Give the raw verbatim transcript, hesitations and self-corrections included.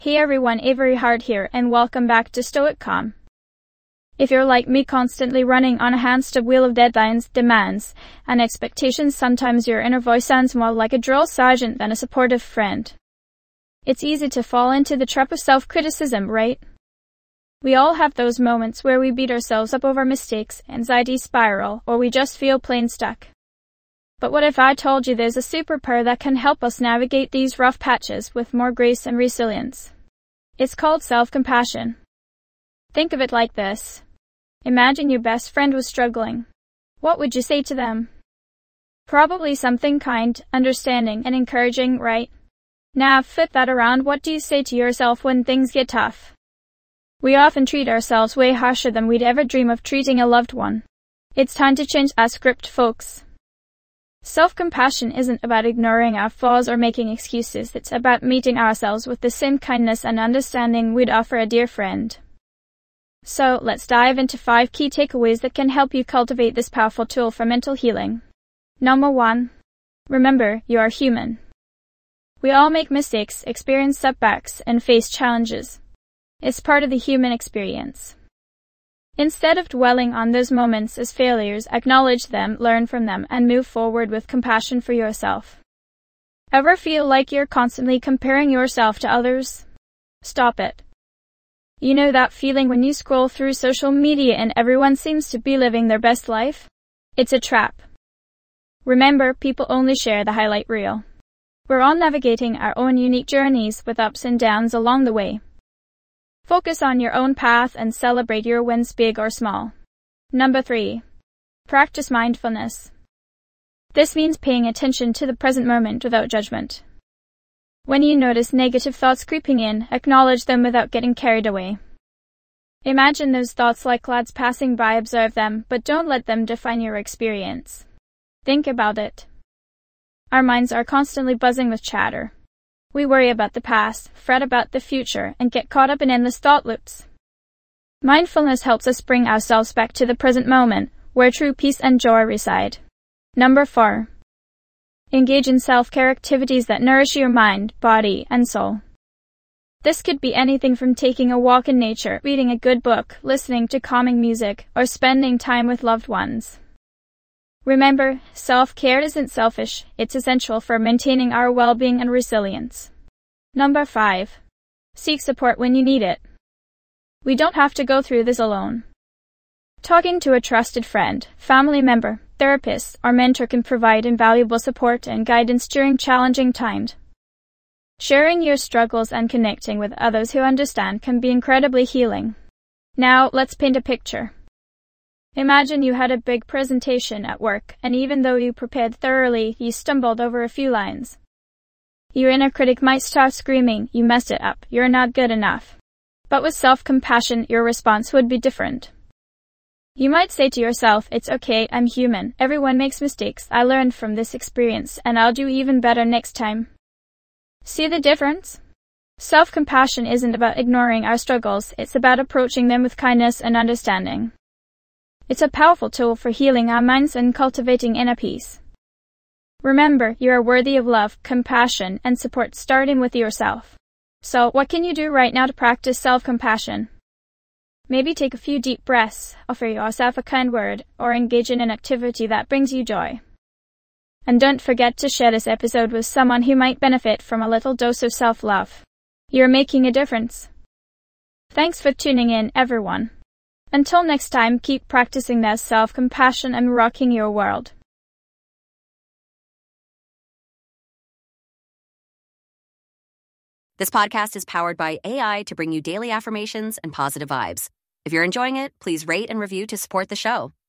Hey everyone, Avery Hart here, and welcome back to Stoic Calm. If you're like me, constantly running on a hamster wheel of deadlines, demands, and expectations, sometimes your inner voice sounds more like a drill sergeant than a supportive friend. It's easy to fall into the trap of self-criticism, right? We all have those moments where we beat ourselves up over mistakes, anxiety spiral, or we just feel plain stuck. But what if I told you there's a superpower that can help us navigate these rough patches with more grace and resilience? It's called self-compassion. Think of it like this. Imagine your best friend was struggling. What would you say to them? Probably something kind, understanding, and encouraging, right? Now flip that around. What do you say to yourself when things get tough? We often treat ourselves way harsher than we'd ever dream of treating a loved one. It's time to change our script, folks. Self-compassion isn't about ignoring our flaws or making excuses. It's about meeting ourselves with the same kindness and understanding we'd offer a dear friend. So, let's dive into five key takeaways that can help you cultivate this powerful tool for mental healing. Number one. Remember, you are human. We all make mistakes, experience setbacks, and face challenges. It's part of the human experience. Instead of dwelling on those moments as failures, acknowledge them, learn from them, and move forward with compassion for yourself. Ever feel like you're constantly comparing yourself to others? Stop it. You know that feeling when you scroll through social media and everyone seems to be living their best life? It's a trap. Remember, people only share the highlight reel. We're all navigating our own unique journeys with ups and downs along the way. Focus on your own path and celebrate your wins, big or small. Number three. Practice mindfulness. This means paying attention to the present moment without judgment. When you notice negative thoughts creeping in, acknowledge them without getting carried away. Imagine those thoughts like clouds passing by, observe them, but don't let them define your experience. Think about it. Our minds are constantly buzzing with chatter. We worry about the past, fret about the future, and get caught up in endless thought loops. Mindfulness helps us bring ourselves back to the present moment, where true peace and joy reside. Number four. Engage in self-care activities that nourish your mind, body, and soul. This could be anything from taking a walk in nature, reading a good book, listening to calming music, or spending time with loved ones. Remember, self-care isn't selfish, it's essential for maintaining our well-being and resilience. Number five. Seek support when you need it. We don't have to go through this alone. Talking to a trusted friend, family member, therapist, or mentor can provide invaluable support and guidance during challenging times. Sharing your struggles and connecting with others who understand can be incredibly healing. Now, let's paint a picture. Imagine you had a big presentation at work, and even though you prepared thoroughly, you stumbled over a few lines. Your inner critic might start screaming, "You messed it up, you're not good enough." But with self-compassion, your response would be different. You might say to yourself, "It's okay, I'm human, everyone makes mistakes, I learned from this experience, and I'll do even better next time." See the difference? Self-compassion isn't about ignoring our struggles, it's about approaching them with kindness and understanding. It's a powerful tool for healing our minds and cultivating inner peace. Remember, you are worthy of love, compassion, and support, starting with yourself. So, what can you do right now to practice self-compassion? Maybe take a few deep breaths, offer yourself a kind word, or engage in an activity that brings you joy. And don't forget to share this episode with someone who might benefit from a little dose of self-love. You're making a difference. Thanks for tuning in, everyone. Until next time, keep practicing that self-compassion and rocking your world. This podcast is powered by A I to bring you daily affirmations and positive vibes. If you're enjoying it, please rate and review to support the show.